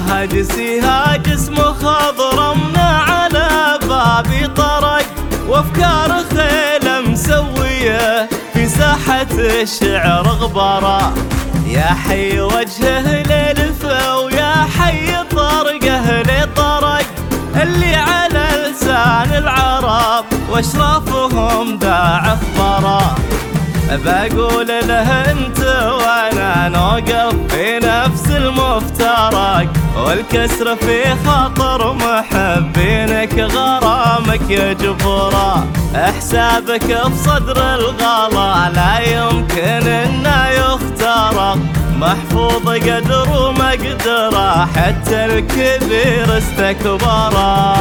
هاجسي هاجس مخضرمنا على بابي طرق، وافكار خيله مسويه في ساحة الشعر غبرة. يا حي وجهه للفه ويا حي طرقه لطرق، اللي على لسان العرب واشرافهم ذا عخبره. بقول له انت وانا نوقف في نفس المفترق، والكسر في خاطر محبينك غرامك يجبره. حسابك بصدر الغلا لا يمكن انه يخترق، محفوظ قدر ومقدره حتى الكبير استكبره.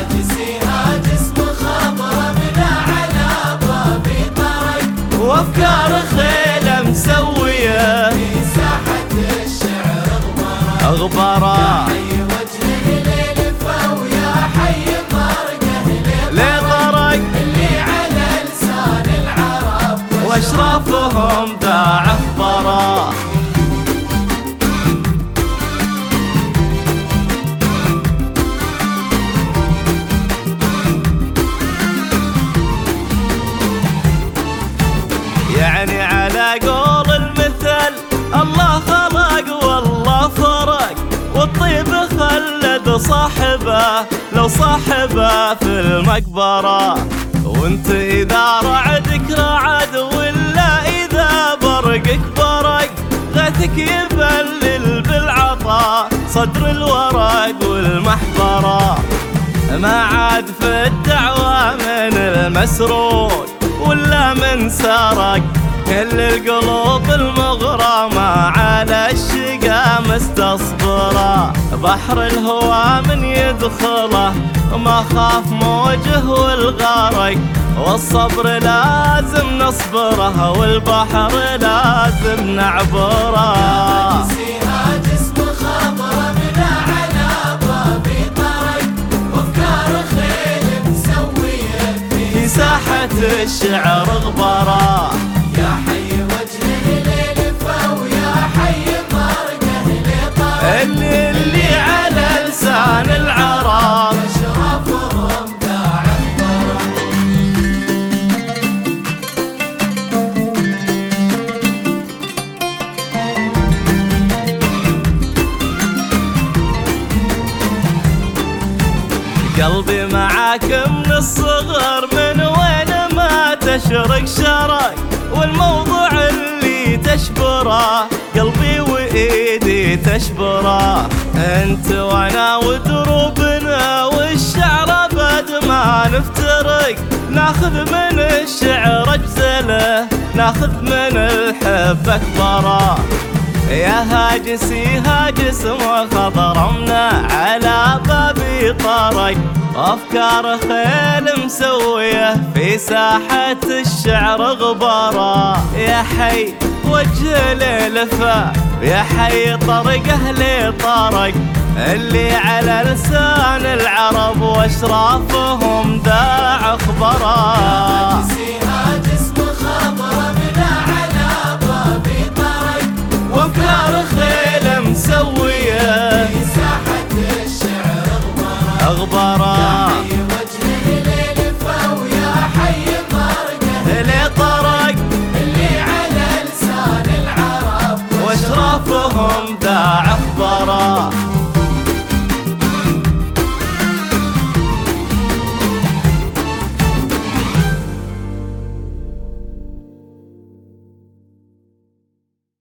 وافكار خيله مسويه في ساحة الشعر غبره. يا حي وجهه للفه ويا حي طرقه لطرق، اللي على لسان العرب واشرافهم ذا عخبره. يعني على قول المثل الله خلق والله فرق، والطيب خلد صاحبه لو صاحبه في المقبرة. وانت اذا رعدك رعد ولا اذا برقك برق، غثك يبلل بالعطاء صدر الورق والمحبرة. ما عاد في الدعوة من المسروق ولا من سرق، كل القلوب المغرمة على الشقا مستصبرة. بحر الهوى من يدخله ما خاف موجه والغرق، والصبر لازم نصبره والبحر لازم نعبره. ساحة الشعر غبره. يا حي وجهه للفه ويا حي طرقه لطرق، اللي على لسان العرب اشرافهم ذا عبره. قلبي معاك من الصغر، من وين ما تشرق شرق، والموضوع اللي تشبره قلبي وايدي تشبره. انت وانا ودروبنا والشعر بعد ما نفترق، ناخذ من الشعر اجزله ناخذ من الحب اكبره. يا هاجسي هاجس مخضرمنا على بابي طرق، أفكار خيل مسوية في ساحة الشعر غبره. يا حي وجه للفه يا حي طرقه لطرق، اللي على لسان العرب واشرافهم ذا عخبره. وافكار خيله مسويه في ساحة الشعر غبره.